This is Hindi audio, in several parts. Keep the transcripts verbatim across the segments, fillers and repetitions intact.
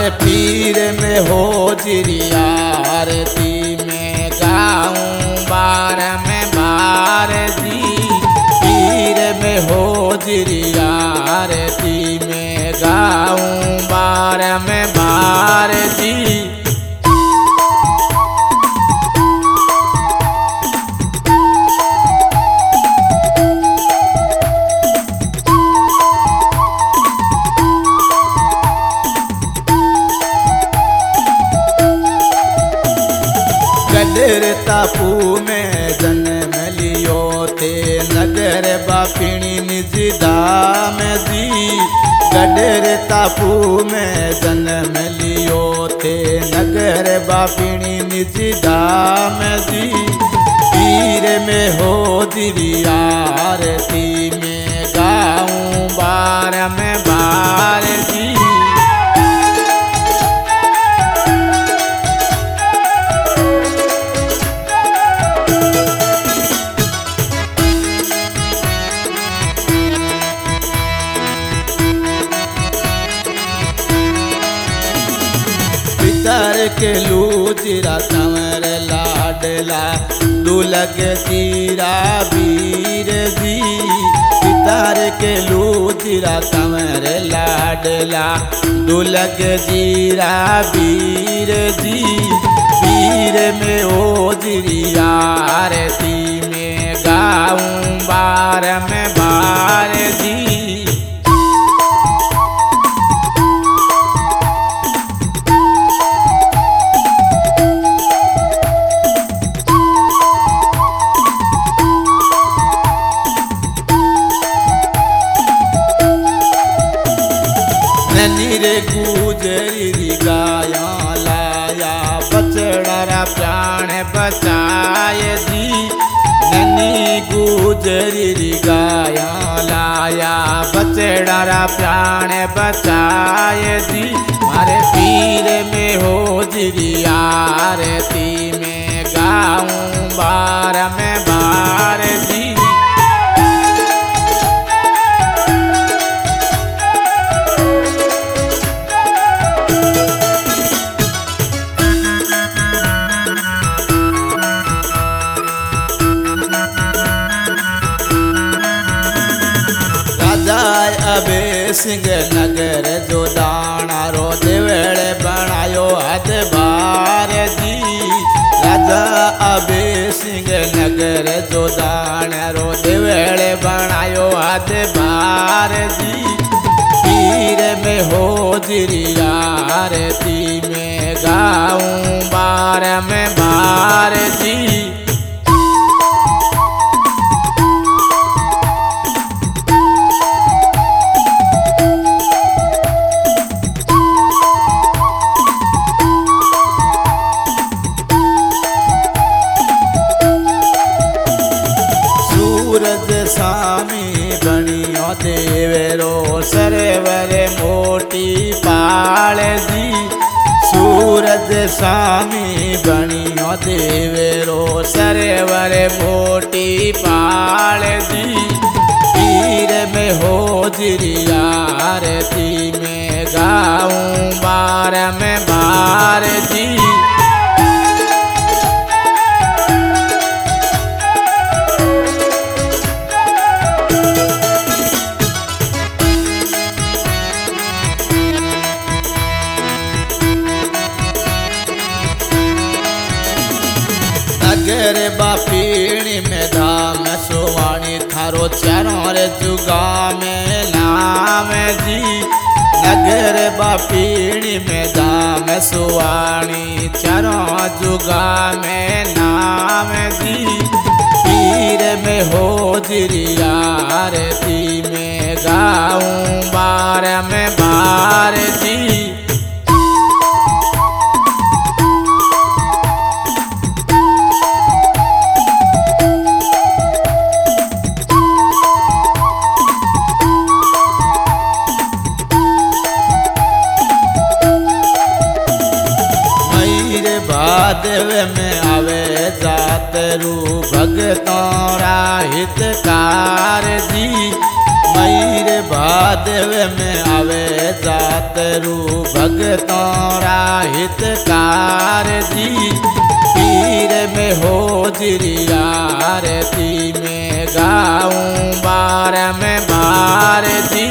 मारे पीर में हो जिरी आरती में गाऊं बार में बार जी। पीर में हो जिरी आरती में गाऊं बार में बार जी। गडर तापू में जन्म लियो थे नगर बापिणी निज धाम जी। गडर तापू में जन्म लियो थे नगर बापिणी निज धाम जी। पीर में हो जिरी आरती में गाऊं बार में बार जी। पितर के लूचिरा तंवर लाडला दुलग जीरा वीर जी। पितर के लूचिरा तंवर लाडला दुलग जीरा वीर जी। पीर में ओ जिरी आरती में गाऊं बार में बार जी। नीरे गुजरी गाया लाया बचड़ा प्राण बचाए जी। ननी गुजरी गाया लाया बचड़ा प्राण बचाए जी। मारे पीर में हो जिरी आरती में गाऊं बार में बार जी। अबे सिंह नगर जो दाना रो देवड़े बनायो हद बार जी। राजा अबे सिंह नगर जो दाना रो देवड़े बनायो हद बार जी। पीर में हो जिरी आरती में गाऊं बार में बार जी। सूरज स्वामी बनियो देवेरो सरवर मोटी पाल जी। सूरज स्वामी बनियो देवेरो सरवर मोटी पाल जी। पीर में हो जिरी आरती में गाऊं बार में बार जी। नगर बापिणी में धाम सुवाणी थारो चारों रे जुगा में नाम जी। नगर बापिणी में धाम सुवाणी चारों जुगा में नाम जी। पीर में हो जिरी आरती में गाऊं बार में बार जी। भादव में आवे जातरू भगतों राहितकार जी। मयूर भादव में आवे जातरू भगतों राहितकार जी। पीर में हो जिरिया आरती में गाऊं बार में बार जी।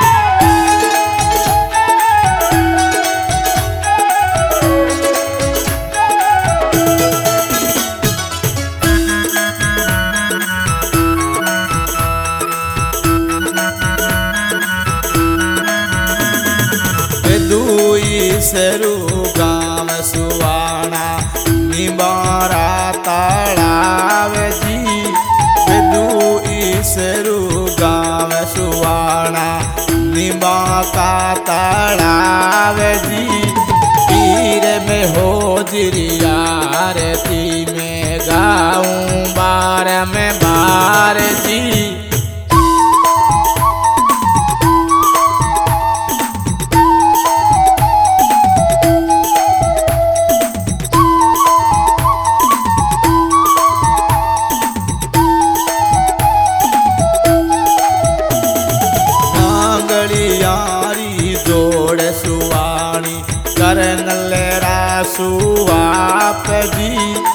सरू गाँव सुवाना निबारा तालाव जी। दू ईसरू गाँव सुवाना निबा का तालाव जी। पीर में हो जिरिया आरती में गाऊं बार में बार जी। जोड़ सुवाणी करनलेरा सुवाप जी।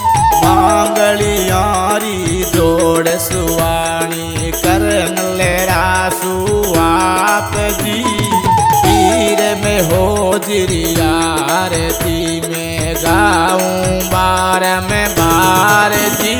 मांगलियारी जोड़ सुवाणी करनलेरा सुवाप जी। पीर में हो जिरिया आरती में गाऊं बार में बार जी।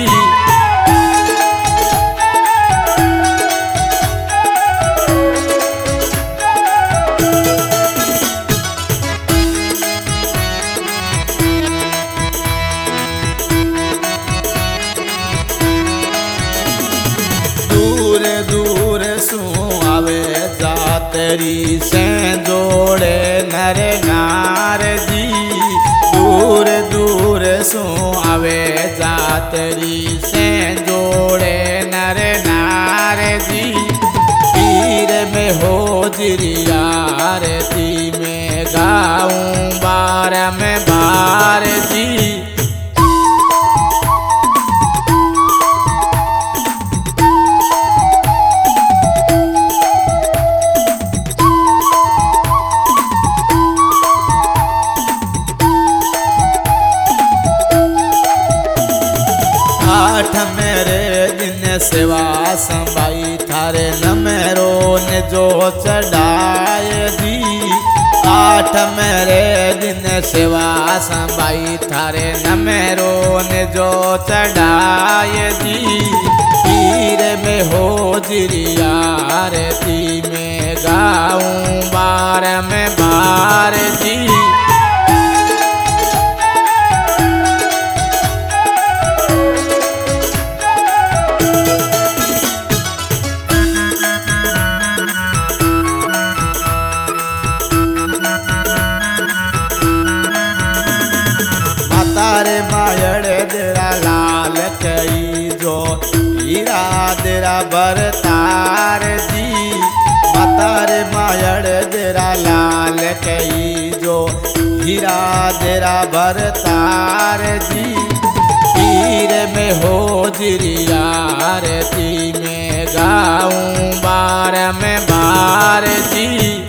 दूर दूर सु आवे जातरी से जोड़े नर नार जी। दूर दूर सु आवे जातरी से जोड़े नर नार जी। पीर में हो जिरिया आरती में गाऊं बार में बार जी। आठ मेरे दिन सेवा संभाई थारे नमेरो ने जो चढ़ाए जी। आठ मेरे दिन सेवा संभाई थारे नमेरो ने जो चढ़ाए जी। पीर में हो जिरिया आरती में गाऊं बार में बार जी। तारे मायड़ तेरा लाल कई जो हीरा तेरा बरतार जी। तारे मायड़ तेरा लाल कई जो हीरा तेरा बरतार जी। पीर में हो जिरिया आरती में गाऊं बार में बार जी।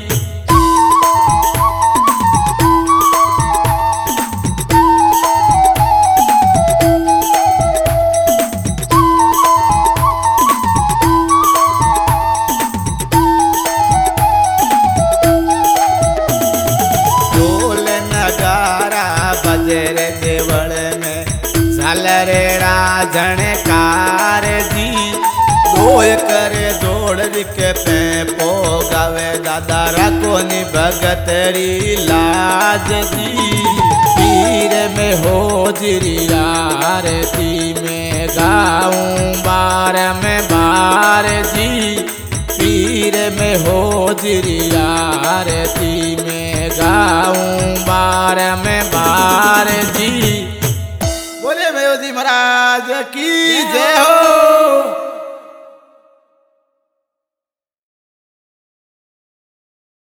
बजर देवल में झालरे राजणकार जी। दोय करे जोड़ के पे पो गावे दादा रखो नि भगतरी लाज जी। पीर में हो जिरिया आरती में गाऊं बार में बार जी। पीर में हो जिरिया आरती में गाऊं बार में बार जी। बोले भैया जी महाराज की जय हो।